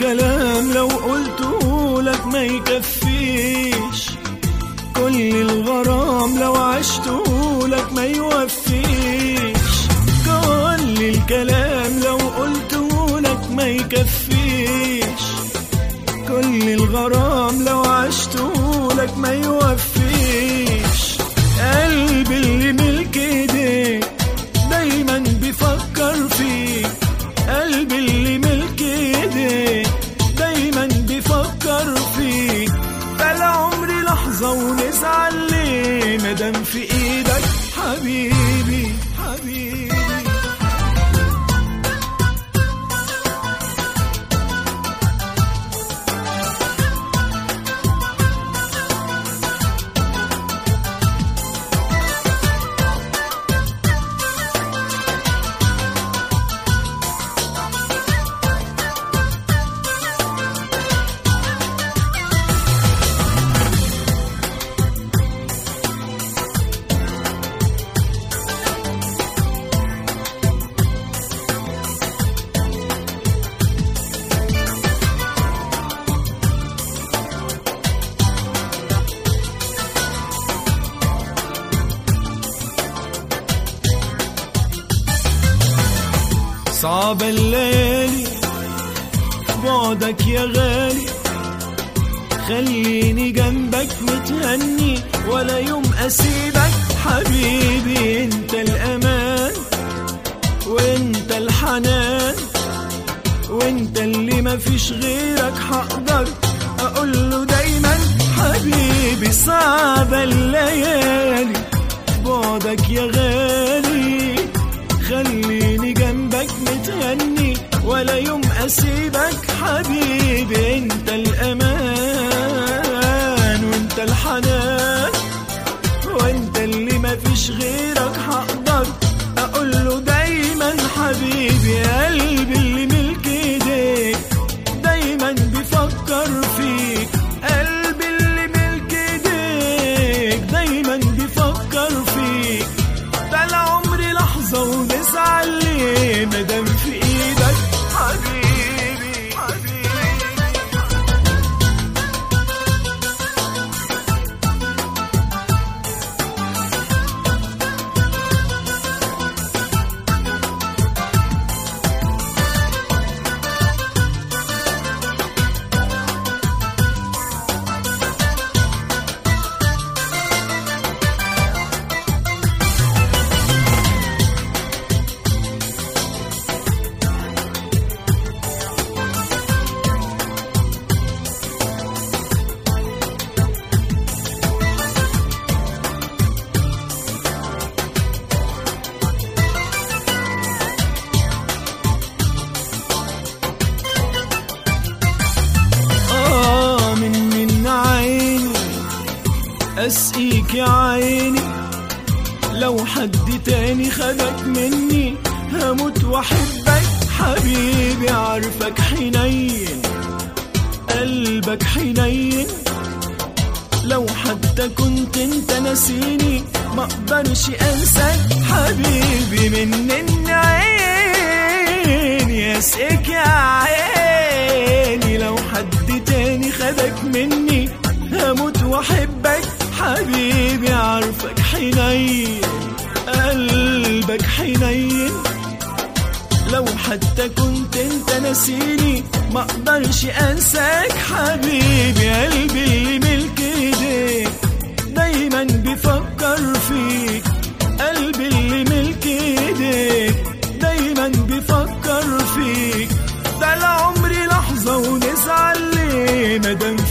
الكلام لو قلته لك ما يكفيش، كل الغرام لو عشته لك ما يوفيش، كل الكلام لو قلته لك ما يكفيش، كل الغرام لو عشته لك ما يوفيش. قلبي اللي ملك ايديك دايما بيفكر فيك، قلبي اللي ملك ايديك دايما بيفكر فيك، بلا عمري لحظة ونزعل ليه مادام في ايدك حبيبي حبيبي. صعبة الليالي بعدك يا غالي، خليني جنبك متهني ولا يوم أسيبك حبيبي. انت الأمان وانت الحنان وانت اللي مفيش غيرك هقدر اقوله دايما حبيبي. صعبة الليالي بعدك يا غالي، خليني جنبك متهني ولا يوم أسيبك حبيبي. انت الأمان وانت الحنان وانت اللي مفيش غيرك هقدر اقوله دايما حبيبي. قلبي اللي ملك ايديك دايما بيفكر فيك، قلبي اللي ملك ايديك دايما بيفكر فيك، بلا عمري لحظة ونزعل ليه مادام في ايدك حبيبي حبيبي. أسقيك يا عيني لو حد تاني خدك مني هموت واحبك حبيبي. عارفك حنين قلبك حنين، لو حتى كنت انت ناسيني ما اقدرش انساك حبيبي. من عيني أسقيك يا عيني لو حد تاني خدك مني هموت واحبك حبيبي. عارفك حنين قلبك حنين، لو حتى كنت انت ناسيني ما اقدرش انساك حبيبي. قلبي اللي ملك ايديك دايما بيفكر فيك، قلبي اللي ملك ايديك دايما بيفكر فيك، ده لعمري لحظة ونزعل ليه مادام